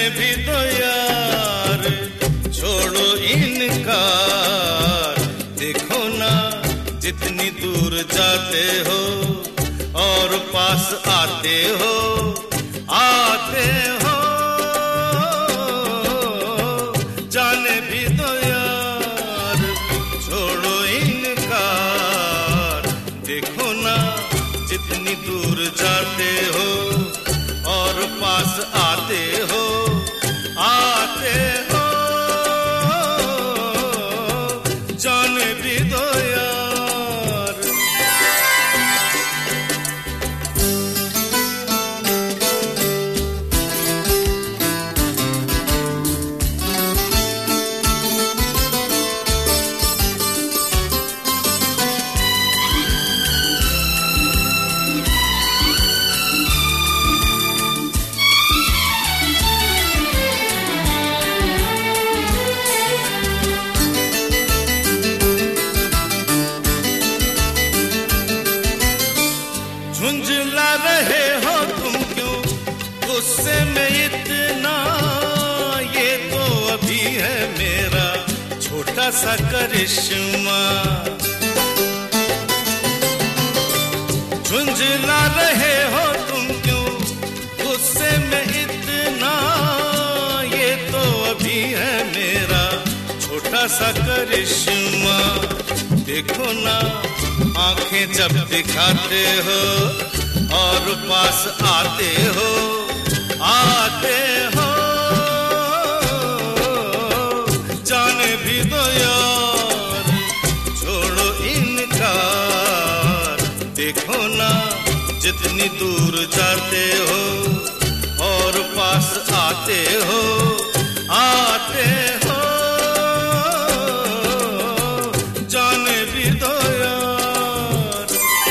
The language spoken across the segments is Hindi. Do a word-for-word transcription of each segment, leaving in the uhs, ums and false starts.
जाने भी दो यार, छोड़ो इनकार। देखो ना जितनी दूर जाते हो और पास आते हो, आते हो। जाने भी दो यार, छोड़ो इनकार। देखो ना जितनी दूर जाते हो और पास आते हो, आते हो। जाने भी दो यार। झुंझला रहे हो तुम क्यों गुस्से में इतना, ये तो अभी है मेरा छोटा सा करिश्मा। झुंझला रहे हो तुम क्यों गुस्से में इतना, ये तो अभी है मेरा छोटा सा करिश्मा। देखो ना आंखें जब दिखाते हो और पास आते हो, आते हो। जाने भी दो यार, छोड़ो इनकार। देखो ना जितनी दूर जाते हो और पास आते हो, आते हो। जाने भी दो यार।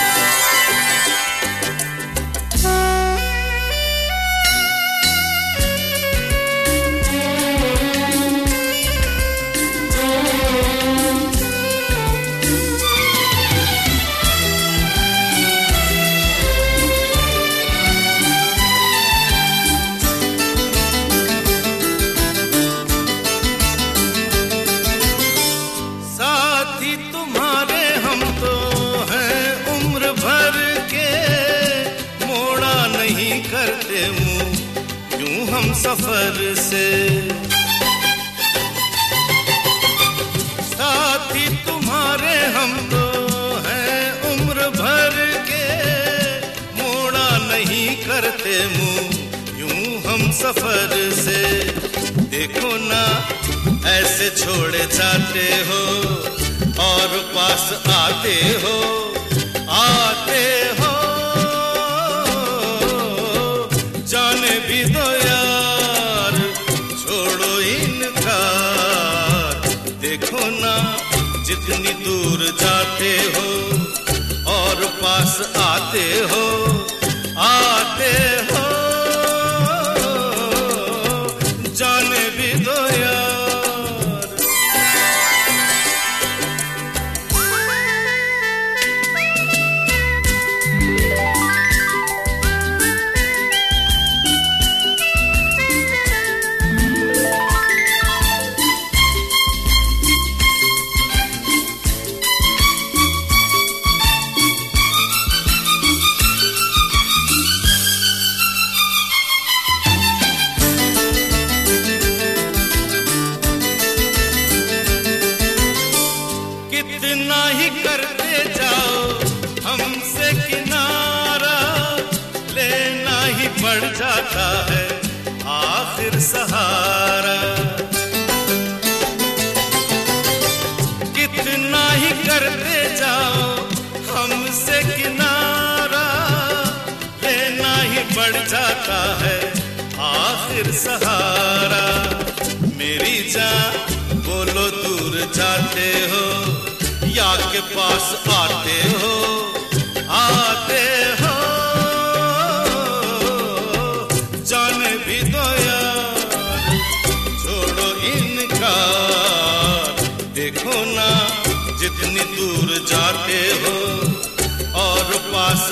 साथी तुम्हारे हम तो हैं उम्र भर के, मोड़ा नहीं करते मुंह यूं हम सफर से। साथी तुम्हारे हम तो हैं उम्र भर के, मोड़ा नहीं करते मुंह यूं हम सफर से। देखो ना ऐसे छोड़े जाते हो और पास आते हो, आते हो। जाने भी दो यार, छोड़ो इनकार। देखो ना जितनी दूर जाते हो और पास आते हो, आते हो। जाने भी दो यार। कितना ही करते जाओ हमसे किनारा, लेना ही पड़ जाता है आखिर सहारा। कितना ही करते जाओ हमसे किनारा, लेना ही पड़ जाता है आखिर सहारा। मेरी जान बोलो दूर जाते हो या के पास आते हो, आते हो। जाने भी दो यार, छोड़ो इनकार। देखो ना जितनी दूर जाते हो और पास